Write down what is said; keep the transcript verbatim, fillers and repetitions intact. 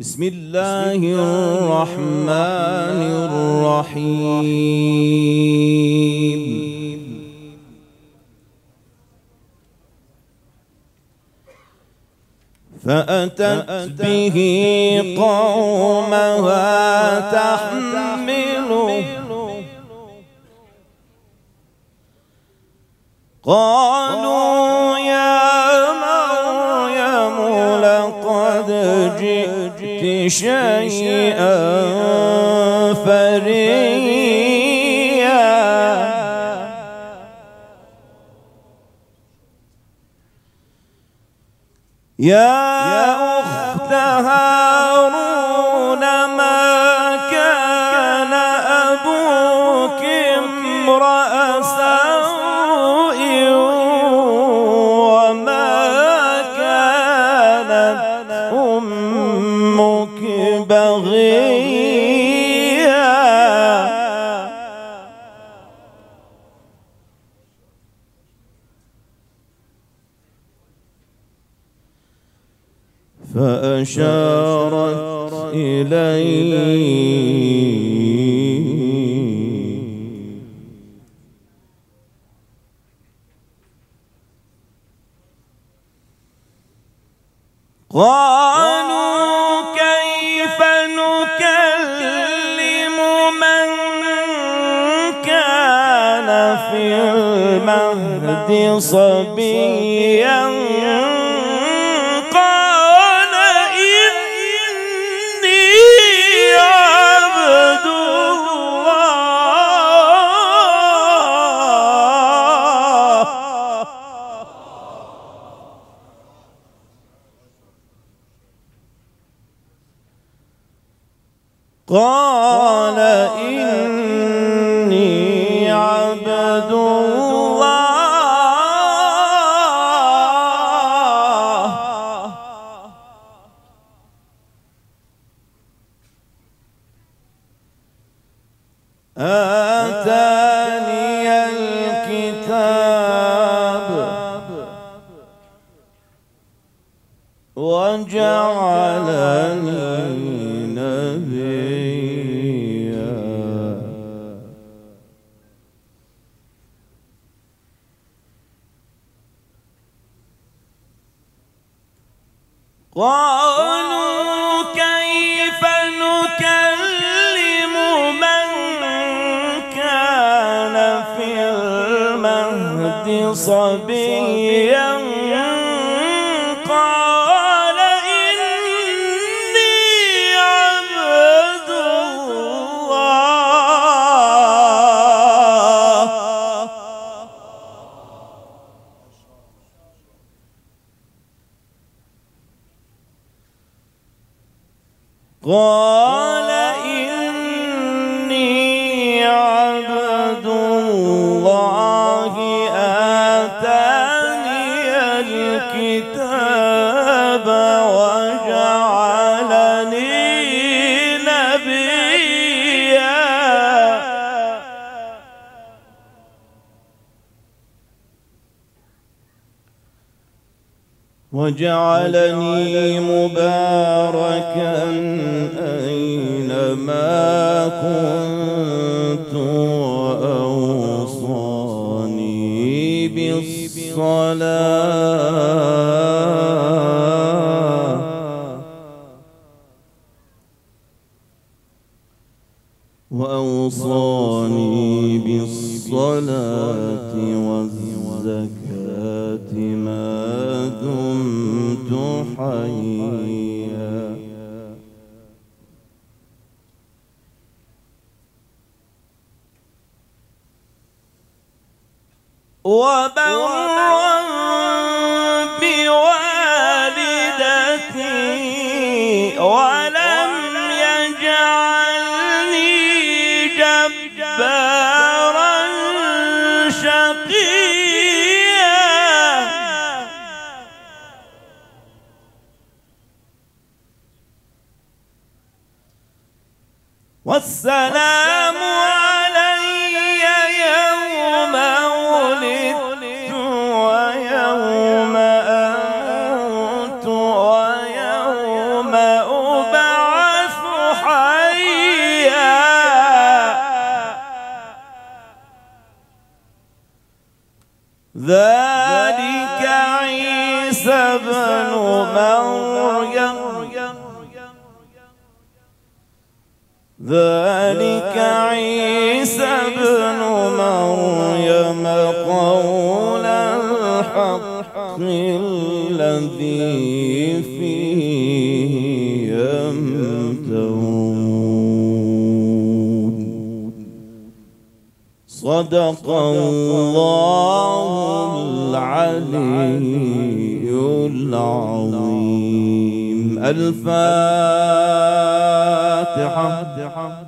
بسم الله الرحمن الرحيم. فأتت به قومها تحمله قالوا يا مريم لقد جئت شيئا فريا يا أخت هارون ما كان أبوك امرأ سوء وما كانت أمك بغيا فأشارت إليه قالوا كيف نكلم من كان في المهد صبيا قال إني عبد الله آتاني الكتاب وجعلني قالوا كيف نكلم من كان في المهد صبيا قال إني عبد الله قال إني عبد الله آتاني الكتاب وجعلني نبيا وجعلني مباركا أينما كنت وأوصاني بالصلاة وأوصاني بالصلاة والزكاة ما دمت حيا وبرا بوالدتي ولم يجعلني جبارا شقيا والسلام علي يوم ولدت ويوم أموت ويوم أبعث الحق الذي فيه يمترون. صدق الله العلي العظيم. الفاتحة.